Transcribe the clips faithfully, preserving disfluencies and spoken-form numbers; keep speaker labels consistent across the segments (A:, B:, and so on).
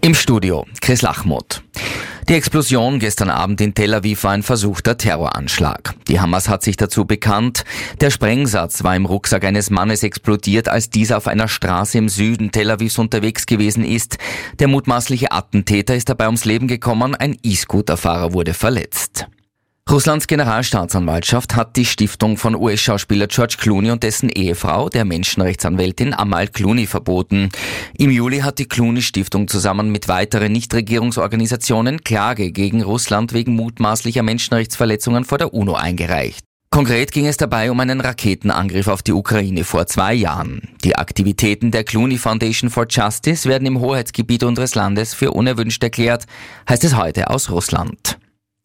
A: Im Studio Chris Lachmuth. Die Explosion gestern Abend in Tel Aviv war ein versuchter Terroranschlag. Die Hamas hat sich dazu bekannt. Der Sprengsatz war im Rucksack eines Mannes explodiert, als dieser auf einer Straße im Süden Tel Avivs unterwegs gewesen ist. Der mutmaßliche Attentäter ist dabei ums Leben gekommen, ein E-Scooter-Fahrer wurde verletzt. Russlands Generalstaatsanwaltschaft hat die Stiftung von U S-Schauspieler George Clooney und dessen Ehefrau, der Menschenrechtsanwältin Amal Clooney, verboten. Im Juli hat die Clooney-Stiftung zusammen mit weiteren Nichtregierungsorganisationen Klage gegen Russland wegen mutmaßlicher Menschenrechtsverletzungen vor der UNO eingereicht. Konkret ging es dabei um einen Raketenangriff auf die Ukraine vor zwei Jahren. Die Aktivitäten der Clooney Foundation for Justice werden im Hoheitsgebiet unseres Landes für unerwünscht erklärt, heißt es heute aus Russland.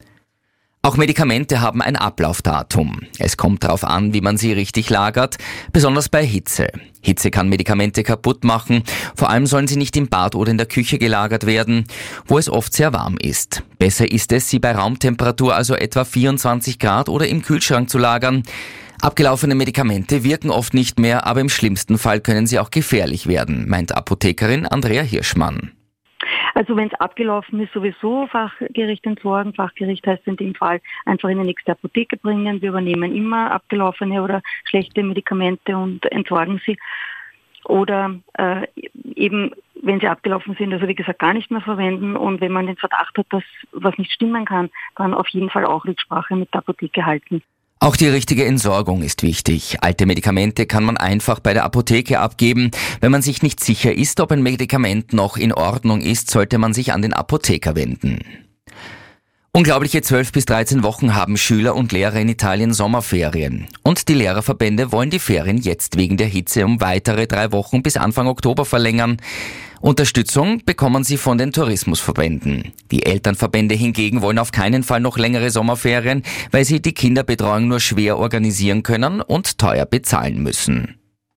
A: Auch Medikamente haben ein Ablaufdatum. Es kommt darauf an, wie man sie richtig lagert, besonders bei Hitze. Hitze kann Medikamente kaputt machen, vor allem sollen sie nicht im Bad oder in der Küche gelagert werden, wo es oft sehr warm ist. Besser ist es, sie bei Raumtemperatur, also etwa vierundzwanzig Grad, oder im Kühlschrank zu lagern. Abgelaufene Medikamente wirken oft nicht mehr, aber im schlimmsten Fall können sie auch gefährlich werden, meint Apothekerin Andrea Hirschmann.
B: Also wenn es abgelaufen ist, sowieso Fachgericht entsorgen. Fachgericht heißt in dem Fall einfach in die nächste Apotheke bringen. Wir übernehmen immer abgelaufene oder schlechte Medikamente und entsorgen sie. Oder äh, eben, wenn sie abgelaufen sind, also wie gesagt, gar nicht mehr verwenden. Und wenn man den Verdacht hat, dass was nicht stimmen kann, dann auf jeden Fall auch Rücksprache mit der Apotheke halten.
A: Auch die richtige Entsorgung ist wichtig. Alte Medikamente kann man einfach bei der Apotheke abgeben. Wenn man sich nicht sicher ist, ob ein Medikament noch in Ordnung ist, sollte man sich an den Apotheker wenden. Unglaubliche zwölf bis dreizehn Wochen haben Schüler und Lehrer in Italien Sommerferien. Und die Lehrerverbände wollen die Ferien jetzt wegen der Hitze um weitere drei Wochen bis Anfang Oktober verlängern. Unterstützung bekommen sie von den Tourismusverbänden. Die Elternverbände hingegen wollen auf keinen Fall noch längere Sommerferien, weil sie die Kinderbetreuung nur schwer organisieren können und teuer bezahlen müssen.